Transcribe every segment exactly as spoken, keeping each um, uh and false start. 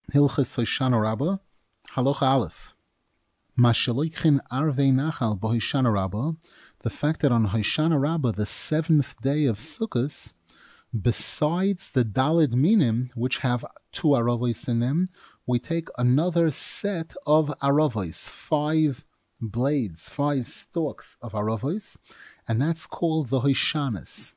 Hilchos Hoshana Rabbah, Halacha Aleph. Masheloichin Arvei Nachal b'Hoshana Rabbah, the fact that on Hoshana Rabbah, the seventh day of Sukkot, besides the Daled Minim, which have two Aravos in them, we take another set of Aravos, five blades, five stalks of Aravos, and that's called the Hoshanas.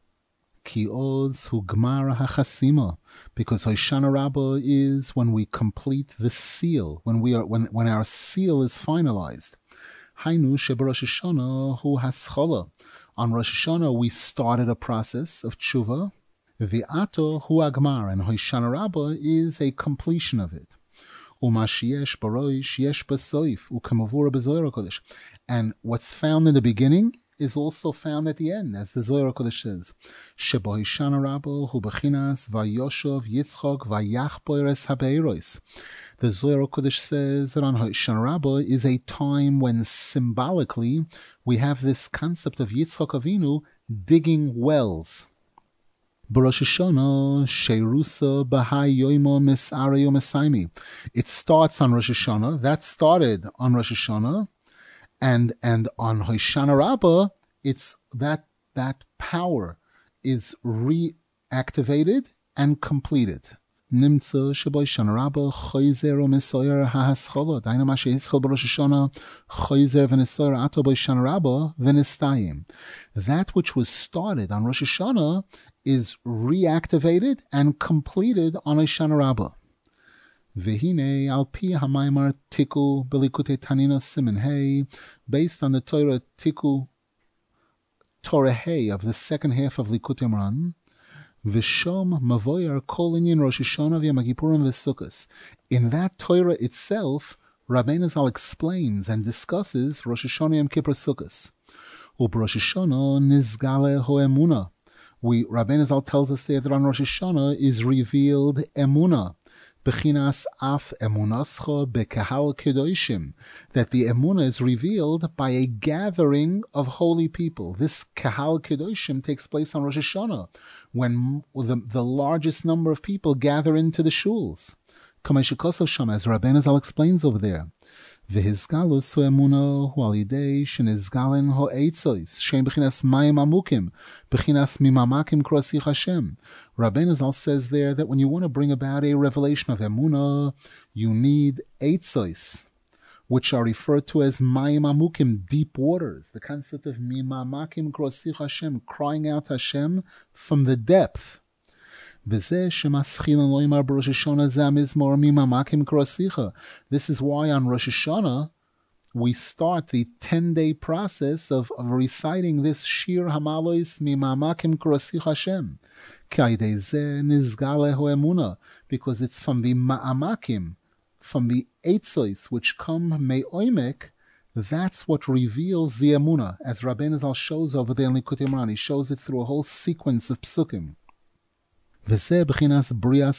Ki oz hu gmar hachasima, because Hoshana Rabbah is when we complete the seal, when we are when when our seal is finalized. Hainu sheberosh Hashanah hu haschola. On Rosh Hashanah we started a process of tshuva. V'ato hu agmar, and Hoshana Rabbah is a completion of it. U'mashiesh baroish yesh basoif u'kamavura b'zohar kodesh, and what's found in the beginning is also found at the end, as the Zohar Kodesh says, Sheba Hoshana Rabbah hu bechinas vayoshav Yitzchok vayachboires habeiros. The Zohar Kodesh says that on Hoshana Rabbah is a time when symbolically we have this concept of Yitzchok Avinu digging wells. B'Rosh Hashanah Sheirusa B'Hai Yoimo Misarei U'Mesaimi. It starts on Rosh Hashanah. That started on Rosh Hashanah. And and on Hoshana Rabbah, it's that that power is reactivated and completed. Nimtza shebo Hoshana Rabbah choizer u'mesoyer ha'haschala. Dainu ma shehischal b'Rosh Hashanah choizer v'nesoyer ato b'Hoshana Rabbah v'nestayim. That which was started on Rosh Hashanah is reactivated and completed on Hoshana Rabbah. Vehine al pi hamaymar tiku belikutei tanina siman hey, based on the Torah tiku Torah hey of the second half of Likutei Moharan, v'shom mavoyer kol inyan Rosh Hashanah v'Yom Kippurim v'Sukkos. In that Torah itself, Rabbeinu Zal explains and discusses Rosh Hashanah Yom Kippur Sukkos. U'b'Rosh Hashanah nizgale ho'emuna. We Rabbeinu Zal tells us there that on Rosh Hashanah is revealed emuna. Bechinas af emunascha bekahal kedoshim, that the emuna is revealed by a gathering of holy people. This kahal kedoshim takes place on Rosh Hashanah, when the, the largest number of people gather into the shuls. Kamei sham, as Rabbeinu Zal explains over there. V'hizgalus hu emuna hu alidei shenizgalen ho eitzos shem bechinas mayim amukim bechinas mimamakim krosich Hashem. Rabbeinu Zal says there that when you want to bring about a revelation of emuna, you need eitzos, which are referred to as mayim amukim, deep waters. The concept of mimamakim krosich Hashem, crying out Hashem from the depth. This is why on Rosh Hashanah we start the ten-day process of, of reciting this Shir Hamalois Mimamakim Krosich Hashem, because it's from the Ma'amakim, from the Eitzos which come Me'oimek. That's what reveals the Emunah, as Rabbeinu Zal shows over there in Likutei Moharan. He shows it through a whole sequence of psukim. This is tied into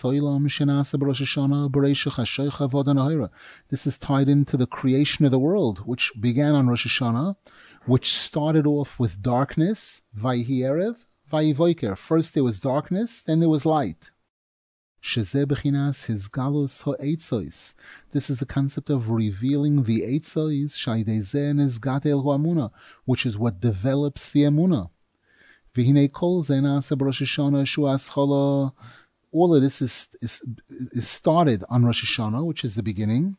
the creation of the world, which began on Rosh Hashanah, which started off with darkness, Vayhi Erev, Vayhi Voiker. First there was darkness, then there was light. This is the concept of revealing the Eitzos, which is what develops the Emunah. All of this is, is, is started on Rosh Hashanah, which is the beginning.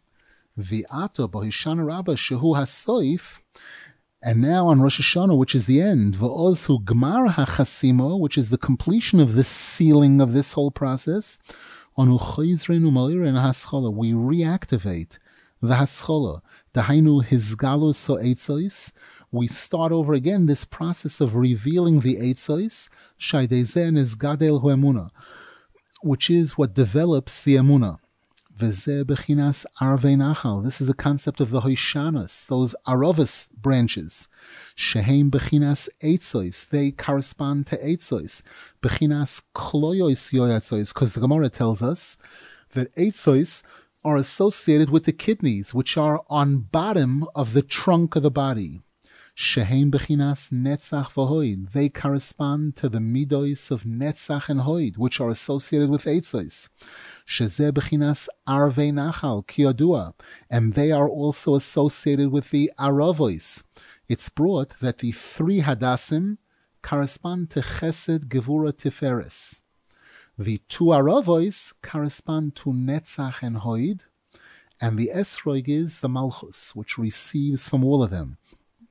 And now on Rosh Hashanah, which is the end, which is the completion of this sealing of this whole process, we reactivate the haschola, the hainu hizgalus ha'eitzos. We start over again this process of revealing the eitzos, shaidezen is gadel hu emuna, which is what develops the emuna. V'zeh bechinas arvei nachal. This is the concept of the Hoshanas, those aravos branches. Shehem bechinas eitzos. They correspond to eitzos. Bechinas kloyos yoyatzos, because the Gemara tells us that eitzos are associated with the kidneys, which are on bottom of the trunk of the body. Shehem Bechinas Netzach v'Hoid. They correspond to the midos of Netzach and Hoid, which are associated with Eitzos. Shezeh Bechinas Arvei Nachal Kiyodua. And they are also associated with the Aravois. It's brought that the three Hadassim correspond to Chesed, Gevura, Tiferes. The two Aravois correspond to Netzach and Hoid, and the Esrog is the Malchus, which receives from all of them.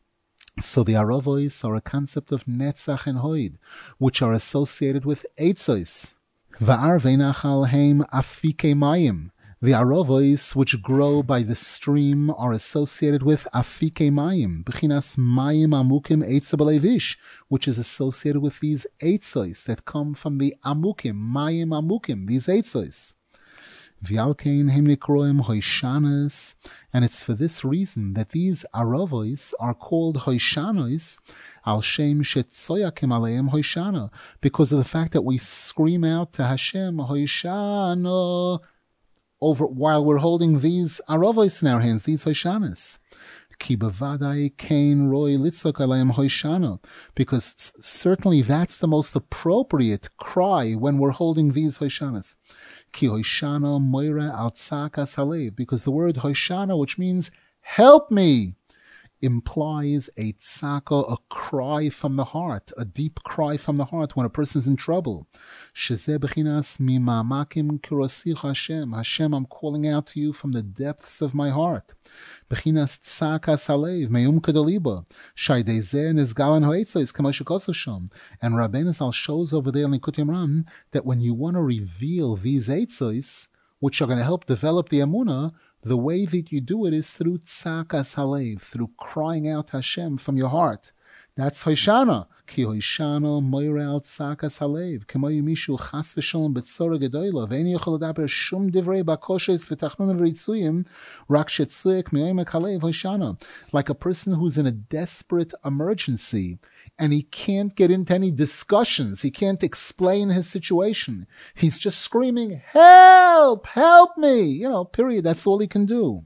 So the Aravois are a concept of Netzach and Hoid, which are associated with Eitzos. Va'arvei nachal heim afike mayim. The Aravois, which grow by the stream, are associated with Afike Mayim, Bechinas Mayim Amukim Eitza B'Levish, which is associated with these Eitzos that come from the Amukim, Mayim Amukim, these Eitzos. V'alkein hem nikroim Hoishanas, and it's for this reason that these Aravois are called Hoishanos, al shem shetzoyakim aleim Hoishana, because of the fact that we scream out to Hashem, Hoishana, over while we're holding these Aravois in our hands, these Hoishanas. Ki bevadai kain roi litzok aleim Hoishana, because certainly that's the most appropriate cry when we're holding these Hoishanas. Ki Hoishana moira al tzakas halev, because the word Hoishana, which means help me, implies a tzaka, a cry from the heart, a deep cry from the heart when a person's in trouble. Shezeh bechinas mimamakim kirosich Hashem. Hashem, I'm calling out to you from the depths of my heart. Bechinas tzakas halev meum kadaliba. Shaydezeh nizgalan hoetzos kamashikososham. And Rabbeinu Zal shows over there in Likutei Moharan that when you want to reveal these eitzos, which are going to help develop the emunah, the way that you do it is through tzakas halev, through crying out Hashem from your heart. That's Hoishana. Ki Hoishana moira al tzakas halev, kemo yimishu chas v'sholom betzora gedoyla, ve'eni yochol ledaber shum divrei bakoshes v'tachnun v'ritzuyim, rak shetzuyek me'omek halev Hoishana. Like a person who's in a desperate emergency, and he can't get into any discussions. He can't explain his situation. He's just screaming, help, help me. You know, period. That's all he can do.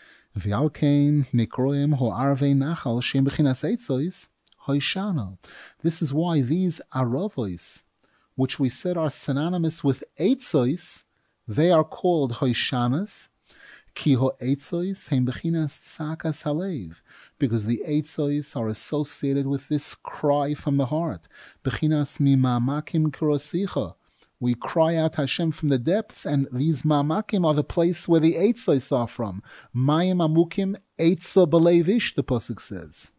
V'alkein nikroim ho'arvei nachal shem b'chinas eitzos hoishana. This is why these aravois, which we said are synonymous with eitzos, they are called hoishanas. Ki ho'eitzos heim b'chinas tzakas halev, because the eitzos are associated with this cry from the heart. B'chinas mimamakim kirosicha. We cry out Hashem from the depths, and these mamakim are the place where the eitzos are from. Mayim amukim eitza b'leivish, the pasuk says.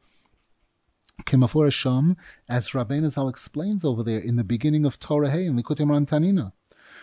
Kemafur Hashem, as Rabbeinu Zal explains over there in the beginning of Torah Hey in Likutei Moharan Tanina.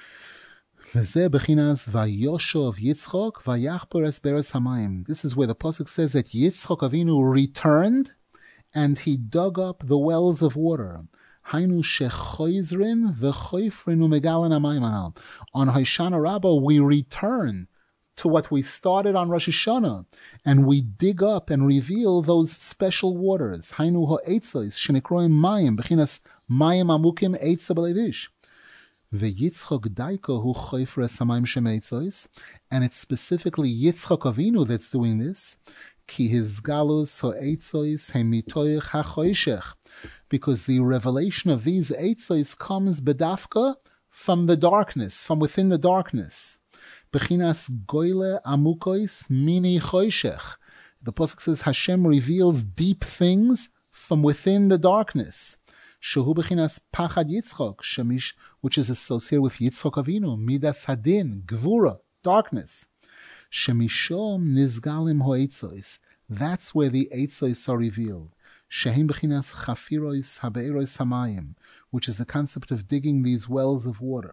V'zeh bechinas vayoshav Yitzchok vayachper es beres hamayim. This is where the pasuk says that Yitzchok Avinu returned and he dug up the wells of water. Hainu shechoizrin v'choifrin u'megalan hamayim anal. On Hoshana Rabbah we return to what we started on Rosh Hashanah, and we dig up and reveal those special waters. Hainu ha'eitzos shenikroim mayim bechinas mayim amukim eitza b'leivish. V'Yitzchok daiko hu choifres hamayim shemeitzos, and it's specifically Yitzchok Avinu that's doing this. Ki his galus ha'eitzos hemitoich ha'choishech, because the revelation of these eitzos comes bedafka from the darkness, from within the darkness. Bechinas goyle amukois mini choishech. The pasuk says Hashem reveals deep things from within the darkness. Shehu bechinas pachad Yitzchok shemish, which is associated with Yitzchok Avinu, midas hadin, gvura, darkness. Shemishom nizgalim ho'eitzos. That's where the eitzos are revealed. Shehim bechinas chafirois habe'erois hamayim, which is the concept of digging these wells of water.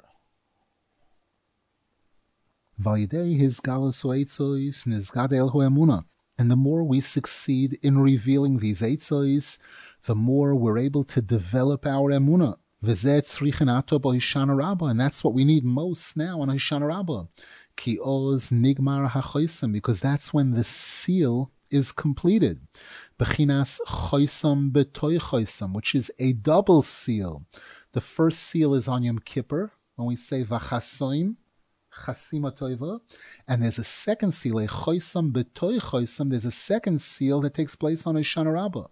Vayidei his galus ho'eitzos nizgadel ho'emuna. And the more we succeed in revealing these eitzos, the more we're able to develop our emunah. V'zeh tzrichen ato b'Hoshana Rabbah, and that's what we need most now on Hoshana Rabbah. Ki oz nigmar ha'choisam, because that's when the seal is completed. Bechinas choisam b'toy choisam, which is a double seal. The first seal is on Yom Kippur, when we say v'chasoim Chasima Toiva, and there's a second seal, a Choisam B'Toi Choisam, there's a second seal that takes place on Hoshana Rabbah.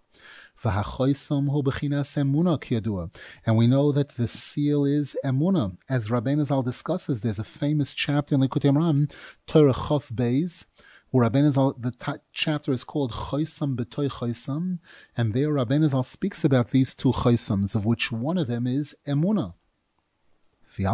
And we know that the seal is Emunah. As Rabbeinu Zal discusses, there's a famous chapter in Likutei Moharan, Torah Chof Beis, where Rabbeinu Zal, the t- chapter is called Choisam B'Toi Choisam, and there Rabbeinu Zal speaks about these two Choisams, of which one of them is Emunah. This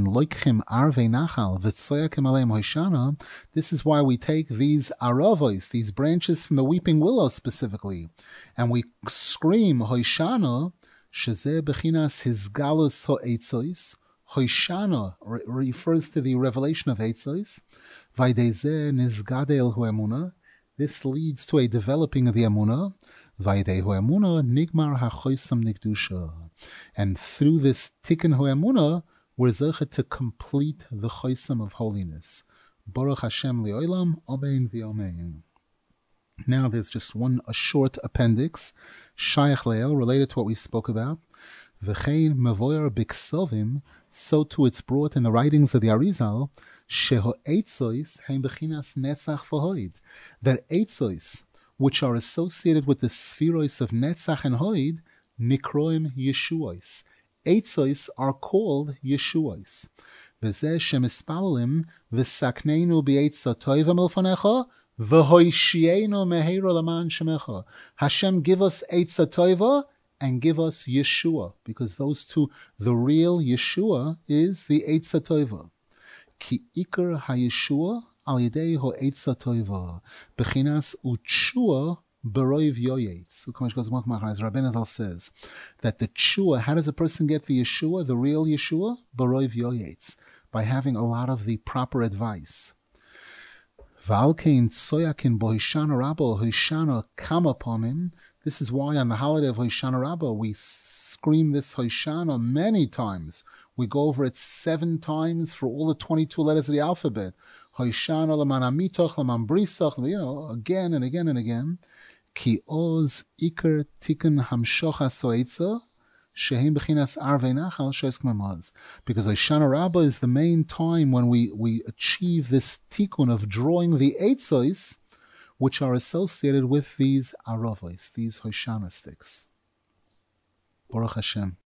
is why we take these aravos, these branches from the weeping willow specifically, and we scream Hoshana, shezeh bechinas hisgalus ha'etzois. Hoshana refers to the revelation of Eitzois. Vaydezeh nizgadel hu emunah. This leads to a developing of the emunah. Vaydei hu emunah nigmar ha'choisam nikdusha. And through this tikkun hu emunah, we're zeichet to complete the choisam of holiness. Baruch Hashem li'olam, amen v'amen. Now there's just one, a short appendix, Shayach Le'el, related to what we spoke about. V'chein mevoyer b'ksovim, so too it's brought in the writings of the Arizal, sheho eitzois heim bechinas netzach v'hoid, that eitzois, which are associated with the spherois of netzach and hoid, nikroim yeshuois. Eitzois are called Yeshuos. V'zeh shemispalalim v'sakneinu b'eitza toiva milfanecha v'hoishienu meheira laman shemecha. Hashem, give us eitza toiva and give us Yeshua, because those two, the real Yeshua is the eitza toiva. Ki ikar hayeshua al yedei ho eitza toiva bechinas utshua Baroiv Yoyetz. As Rabbeinu Zal says, that the Tshua, how does a person get the Yeshua, the real Yeshua? Baroiv Yoyetz, by having a lot of the proper advice. Valkein Tsoyakin Bohishana Rabbo, Hoshana come upon him. This is why on the holiday of Hoshana Rabbo we scream this Hoshana many times. We go over it seven times for all the twenty-two letters of the alphabet. Hoshana Laman Amitoch, Laman Brisach, you know, again and again and again. Ki oz iker tikkun hamshocha soetza shehim bechinas arvei nachal sheis k'mamaz. Because Hoshana Rabbah is the main time when we, we achieve this tikkun of drawing the eitzos, which are associated with these aravos, these Hoshana sticks. Baruch Hashem.